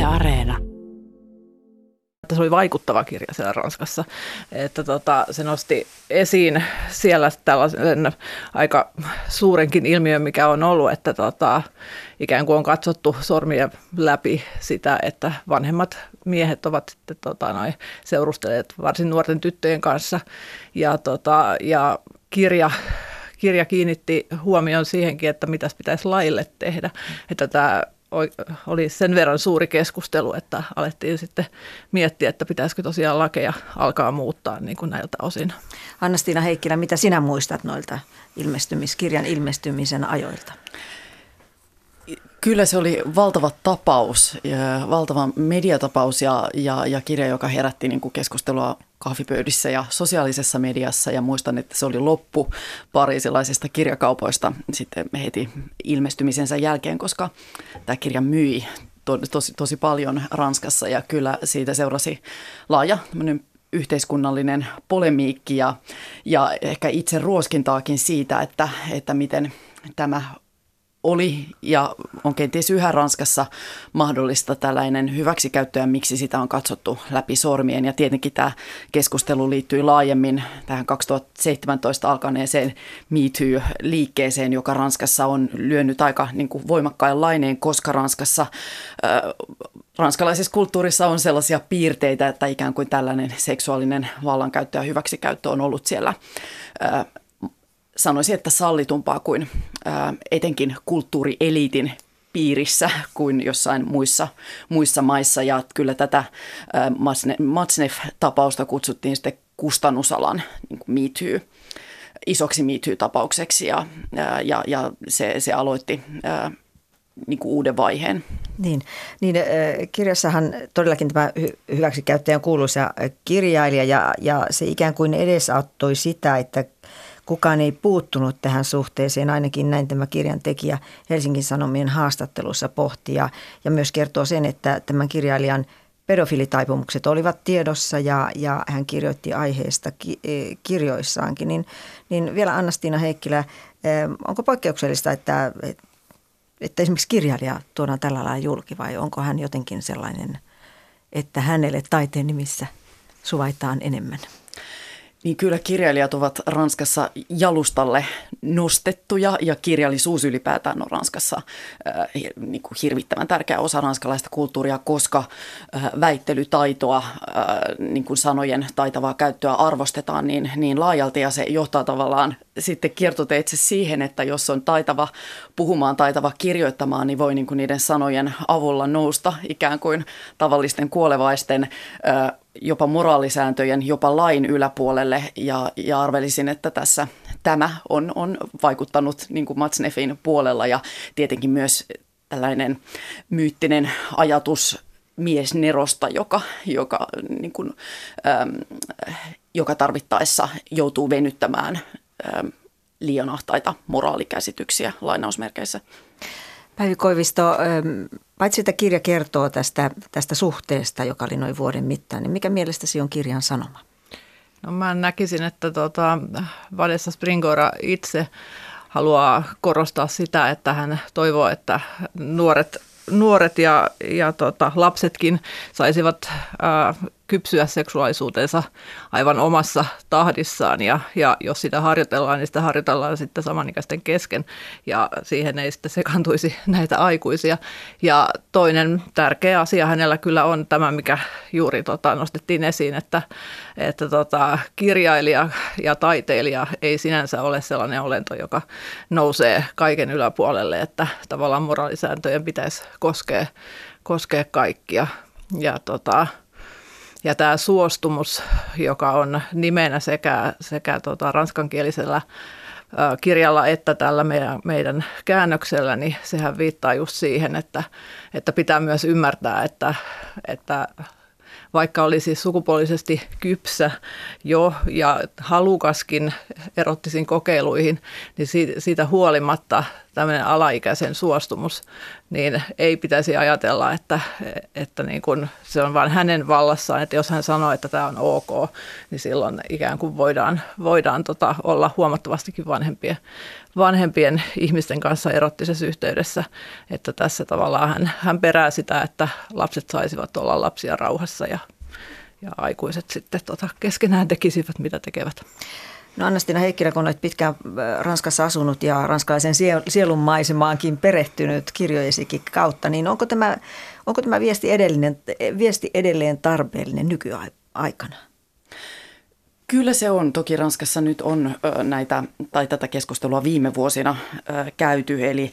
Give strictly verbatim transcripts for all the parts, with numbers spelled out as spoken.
Areena. Se oli vaikuttava kirja siellä Ranskassa, että tota, se nosti esiin siellä tällaisen aika suurenkin ilmiön, mikä on ollut, että tota, ikään kuin on katsottu sormien läpi sitä, että vanhemmat miehet ovat sitten, tota, noin, seurustelleet varsin nuorten tyttöjen kanssa ja, tota, ja kirja Kirja kiinnitti huomioon siihenkin, että mitäs pitäisi laille tehdä, että tämä oli sen verran suuri keskustelu, että alettiin sitten miettiä, että pitäisikö tosiaan lakeja alkaa muuttaa niin kuin näiltä osin. Anna-Stiina Heikkilä, mitä sinä muistat noilta ilmestymis, kirjan ilmestymisen ajoilta? Kyllä se oli valtava tapaus, valtava mediatapaus ja, ja, ja kirja, joka herätti niin kuin keskustelua kahvipöydissä ja sosiaalisessa mediassa. Ja muistan, että se oli loppu pariisilaisista kirjakaupoista sitten heti ilmestymisensä jälkeen, koska tämä kirja myi tosi, tosi paljon Ranskassa ja kyllä siitä seurasi laaja yhteiskunnallinen polemiikki ja, ja ehkä itse ruoskintaakin siitä, että, että miten tämä oli ja on kenties yhä Ranskassa mahdollista tällainen hyväksikäyttö ja miksi sitä on katsottu läpi sormien. Ja tietenkin tämä keskustelu liittyy laajemmin tähän kaksituhattaseitsemäntoista alkaneeseen Me Too-liikkeeseen, joka Ranskassa on lyönyt aika niin kuin voimakkain laineen, koska Ranskassa, äh, ranskalaisessa kulttuurissa on sellaisia piirteitä, että ikään kuin tällainen seksuaalinen vallankäyttö ja hyväksikäyttö on ollut siellä äh, sanoisin, että sallitumpaa kuin ää, etenkin kulttuurieliitin piirissä kuin jossain muissa, muissa maissa. Ja kyllä tätä ää, Matzneff-tapausta kutsuttiin sitten kustannusalan niin kuin Me Too, isoksi Me Too-tapaukseksi ja, ää, ja, ja se, se aloitti ää, niin kuin uuden vaiheen. Niin, niin äh, kirjassahan todellakin tämä hy- hyväksikäyttäjä on kuuluisa kirjailija ja, ja se ikään kuin edesauttoi sitä, että kukaan ei puuttunut tähän suhteeseen, ainakin näin tämä kirjan tekijä Helsingin Sanomien haastattelussa pohti ja, ja myös kertoo sen, että tämän kirjailijan pedofilitaipumukset olivat tiedossa ja, ja hän kirjoitti aiheesta ki, kirjoissaankin. Niin, niin vielä Anna-Stiina Heikkilä, onko poikkeuksellista, että, että esimerkiksi kirjailija tuodaan tällä lailla julki vai onko hän jotenkin sellainen, että hänelle taiteen nimissä suvaitaan enemmän? Niin kyllä kirjailijat ovat Ranskassa jalustalle nostettuja ja kirjallisuus ylipäätään on Ranskassa äh, niin kuin hirvittävän tärkeä osa ranskalaista kulttuuria, koska äh, väittelytaitoa, äh, niin kuin sanojen taitavaa käyttöä arvostetaan niin, niin laajalti ja se johtaa tavallaan sitten kiertoteitse siihen, että jos on taitava puhumaan, taitava kirjoittamaan, niin voi niin kuin niiden sanojen avulla nousta ikään kuin tavallisten kuolevaisten äh, jopa moraalisääntöjen, jopa lain yläpuolelle ja, ja arvelisin, että tässä tämä on, on vaikuttanut niin kuin Matzneffin puolella ja tietenkin myös tällainen myyttinen ajatus miesnerosta, joka, joka, niin kuin, äm, joka tarvittaessa joutuu venyttämään äm, liian ahtaita moraalikäsityksiä lainausmerkeissä. Päivi Koivisto, paitsi että kirja kertoo tästä, tästä suhteesta, joka oli noin vuoden mittaan, niin mikä mielestäsi on kirjan sanoma? No mä näkisin, että tuota, Vanessa Springora itse haluaa korostaa sitä, että hän toivoo, että nuoret, nuoret ja, ja tota, lapsetkin saisivat ää, kypsyä seksuaalisuutensa aivan omassa tahdissaan ja, ja jos sitä harjoitellaan, niin sitä harjoitellaan sitten samanikäisten kesken ja siihen ei sitten sekaantuisi näitä aikuisia. Ja toinen tärkeä asia hänellä kyllä on tämä, mikä juuri tota, nostettiin esiin, että, että tota, kirjailija ja taiteilija ei sinänsä ole sellainen olento, joka nousee kaiken yläpuolelle, että tavallaan moraalisääntöjen pitäisi koskea, koskea kaikkia ja tota, Ja tämä suostumus, joka on nimenä sekä, sekä tota ranskankielisellä ä, kirjalla että tällä meidän, meidän käännöksellä, niin sehän viittaa just siihen, että, että pitää myös ymmärtää, että, että vaikka olisi sukupuolisesti kypsä jo ja halukaskin erottisiin kokeiluihin, niin siitä huolimatta tämmöinen alaikäisen suostumus, niin ei pitäisi ajatella, että, että niin kuin se on vain hänen vallassaan, että jos hän sanoo, että tämä on ok, niin silloin ikään kuin voidaan, voidaan tota, olla huomattavastikin vanhempien, vanhempien ihmisten kanssa erottisessa yhteydessä, että tässä tavallaan hän, hän perää sitä, että lapset saisivat olla lapsia rauhassa ja, ja aikuiset sitten tota, keskenään tekisivät, mitä tekevät. No Anna-Stiina Heikkilä, kun olet pitkään Ranskassa asunut ja ranskalaisen sielun maisemaankin perehtynyt kirjojesikin kautta, niin onko tämä, onko tämä viesti, edellinen, viesti edelleen tarpeellinen nykyaikana? Kyllä se on. Toki Ranskassa nyt on näitä, tai tätä keskustelua viime vuosina käyty, eli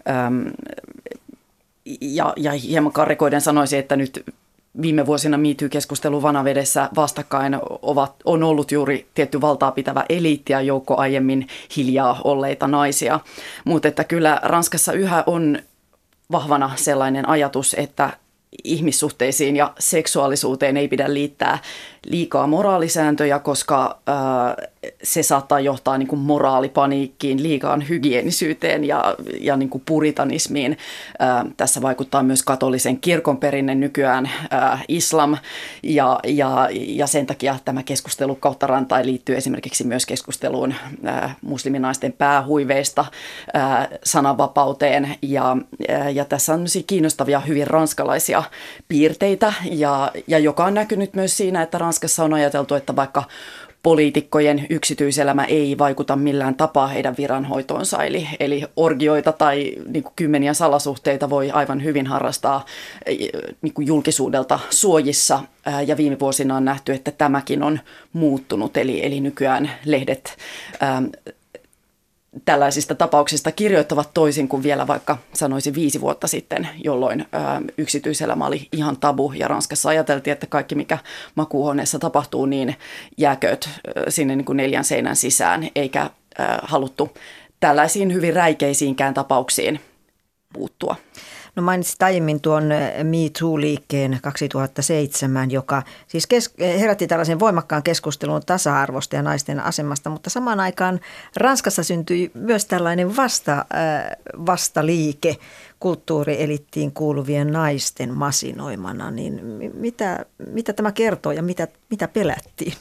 ja, ja hieman karrikoiden sanoisin, että nyt viime vuosina Me Too-keskustelu vanavedessä vastakkain ovat, on ollut juuri tietty valtaa pitävä eliitti ja joukko aiemmin hiljaa olleita naisia. Mutta että kyllä Ranskassa yhä on vahvana sellainen ajatus, että ihmissuhteisiin ja seksuaalisuuteen ei pidä liittää liikaa moraalisääntöjä, koska äh, se saattaa johtaa niin kuin moraalipaniikkiin, liikaan hygienisyyteen ja, ja niin kuin puritanismiin. Äh, tässä vaikuttaa myös katolisen kirkon perinne nykyään, äh, islam, ja, ja, ja sen takia tämä keskustelu kautta rantain liittyy esimerkiksi myös keskusteluun äh, musliminaisten päähuiveista, äh, sananvapauteen, ja, äh, ja tässä on kiinnostavia, hyvin ranskalaisia piirteitä, ja, ja joka on näkynyt myös siinä, että Ranskassa on ajateltu, että vaikka poliitikkojen yksityiselämä ei vaikuta millään tapaa heidän viranhoitoonsa, eli, eli orgioita tai niin kuin kymmeniä salasuhteita voi aivan hyvin harrastaa niin kuin julkisuudelta suojissa, ja viime vuosina on nähty, että tämäkin on muuttunut, eli, eli nykyään lehdet ää, tällaisista tapauksista kirjoittavat toisin kuin vielä vaikka sanoisin viisi vuotta sitten, jolloin ää, yksityiselämä oli ihan tabu ja Ranskassa ajateltiin, että kaikki mikä makuuhuoneessa tapahtuu, niin jääkööt ää, sinne niin kuin neljän seinän sisään, eikä ää, haluttu tällaisiin hyvin räikeisiinkään tapauksiin puuttua. No mainitsit aiemmin tuon Me Too-liikkeen kaksituhattaseitsemän, joka siis kes- herätti tällaisen voimakkaan keskustelun tasa-arvosta ja naisten asemasta, mutta samaan aikaan Ranskassa syntyi myös tällainen vasta, äh, vastaliike kulttuurielittiin kuuluvien naisten masinoimana. Niin mitä, mitä tämä kertoo ja mitä, mitä pelättiin?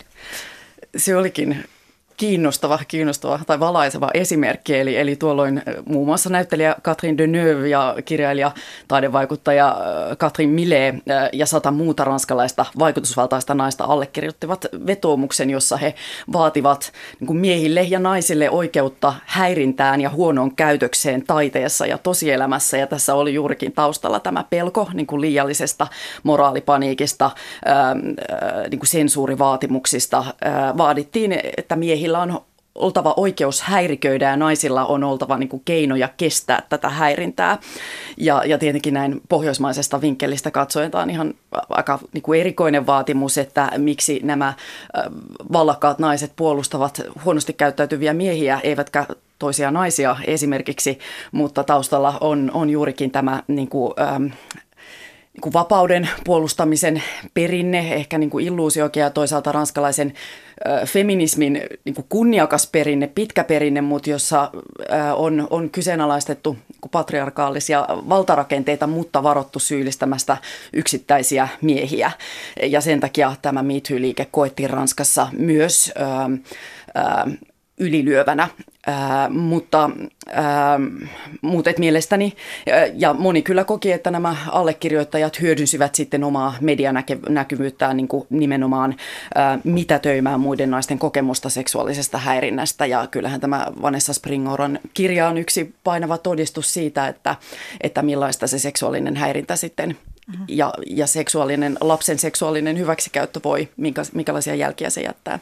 Se olikin kiinnostava, kiinnostava tai valaiseva esimerkki. Eli, eli tuolloin muun muassa näyttelijä Catherine Deneuve ja kirjailija, taidevaikuttaja Catherine Millet ja sata muuta ranskalaista vaikutusvaltaista naista allekirjoittivat vetoomuksen, jossa he vaativat niin kuin miehille ja naisille oikeutta häirintään ja huonoon käytökseen taiteessa ja tosielämässä. Ja tässä oli juurikin taustalla tämä pelko niin kuin liiallisesta moraalipaniikista, ää, niin kuin sensuurivaatimuksista. Ää, vaadittiin, että miehillä on oltava oikeus häiriköidä ja naisilla on oltava niin kuin keinoja kestää tätä häirintää. Ja, ja tietenkin näin pohjoismaisesta vinkkelistä katsoen tämä on ihan aika niin kuin erikoinen vaatimus, että miksi nämä vallakkaat naiset puolustavat huonosti käyttäytyviä miehiä, eivätkä toisia naisia esimerkiksi, mutta taustalla on, on juurikin tämä niin kuin, ähm, niin kuin vapauden puolustamisen perinne, ehkä niin kuin illuusiokin ja toisaalta ranskalaisen äh, feminismin niin kuin kunniakas perinne, pitkä perinne, mutta jossa äh, on, on kyseenalaistettu niin kuin patriarkaalisia valtarakenteita, mutta varottu syyllistämästä yksittäisiä miehiä. Ja sen takia tämä Me Too-liike koettiin Ranskassa myös äh, äh, ylilyövänä, ää, mutta, ää, mutta et mielestäni, ja moni kyllä koki, että nämä allekirjoittajat hyödynsivät sitten omaa medianäkyvyyttään niin kuin nimenomaan ää, mitätöimään muiden naisten kokemusta seksuaalisesta häirinnästä, ja kyllähän tämä Vanessa Springoran kirja on yksi painava todistus siitä, että, että millaista se seksuaalinen häirintä sitten ja, ja seksuaalinen, lapsen seksuaalinen hyväksikäyttö voi, minkä, minkälaisia jälkiä se jättää.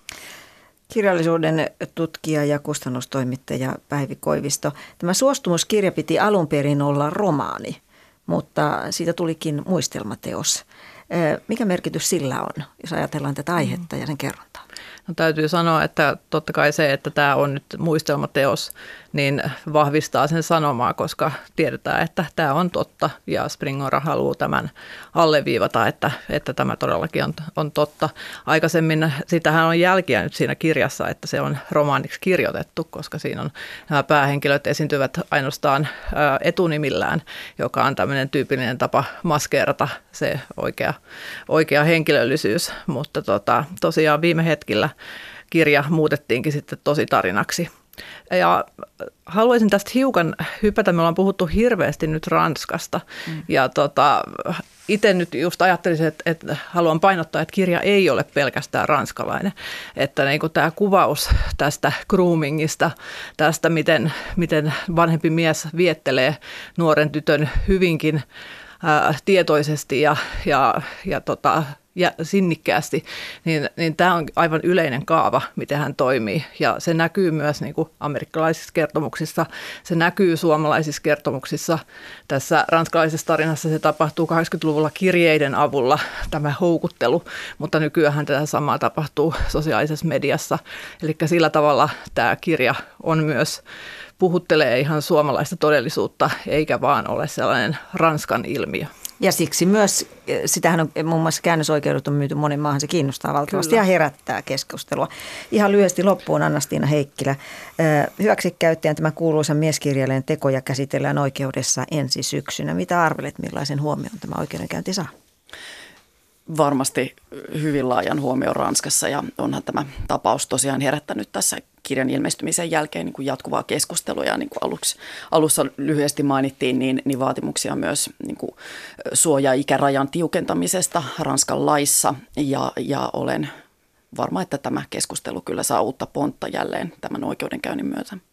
Kirjallisuuden tutkija ja kustannustoimittaja Päivi Koivisto. Tämä suostumuskirja piti alun perin olla romaani, mutta siitä tulikin muistelmateos. Mikä merkitys sillä on, jos ajatellaan tätä aihetta ja sen kerrontaa? No, täytyy sanoa, että totta kai se, että tämä on nyt muistelmateos, niin vahvistaa sen sanomaa, koska tiedetään, että tämä on totta ja Springora haluaa tämän alleviivata, että, että tämä todellakin on, on totta. Aikaisemmin sitähän on jälkiä nyt siinä kirjassa, että se on romaaniksi kirjoitettu, koska siinä on nämä päähenkilöt esiintyvät ainoastaan etunimillään, joka on tämmöinen tyypillinen tapa maskeerata se oikea, oikea henkilöllisyys, mutta tota, tosiaan viime hetkellä kirja muutettiinkin sitten tositarinaksi. Ja haluaisin tästä hiukan hypätä, me ollaan puhuttu hirveästi nyt Ranskasta mm. ja tota, itse nyt just ajattelisin, että, että haluan painottaa, että kirja ei ole pelkästään ranskalainen, että niin kuin tämä kuvaus tästä groomingista, tästä miten, miten vanhempi mies viettelee nuoren tytön hyvinkin ää, tietoisesti ja, ja, ja tota, ja sinnikkäästi, niin, niin tämä on aivan yleinen kaava, miten hän toimii. Ja se näkyy myös niin kuin amerikkalaisissa kertomuksissa, se näkyy suomalaisissa kertomuksissa. Tässä ranskalaisessa tarinassa se tapahtuu kahdeksankymmentäluvulla kirjeiden avulla, tämä houkuttelu, mutta nykyään tätä samaa tapahtuu sosiaalisessa mediassa. Eli sillä tavalla tämä kirja on myös puhuttelee ihan suomalaista todellisuutta, eikä vaan ole sellainen Ranskan ilmiö. Ja siksi myös, sitähän on muun muassa käännösoikeudet on myyty monen maahan, se kiinnostaa valtavasti Kyllä. ja herättää keskustelua. Ihan lyhyesti loppuun Anna-Stiina Heikkilä. Hyväksikäyttäjän tämä kuuluisan mieskirjailijan tekoja käsitellään oikeudessa ensi syksynä. Mitä arvelet, millaisen huomioon tämä oikeudenkäynti saa? Varmasti hyvin laajan huomioon Ranskassa ja onhan tämä tapaus tosiaan herättänyt tässä kirjan ilmestymisen jälkeen niin kuin jatkuvaa keskustelua ja niin kuin aluksi, alussa lyhyesti mainittiin, niin, niin vaatimuksia myös niin kuin suoja-ikärajan tiukentamisesta Ranskan laissa ja, ja olen varma, että tämä keskustelu kyllä saa uutta pontta jälleen tämän oikeudenkäynnin myötä.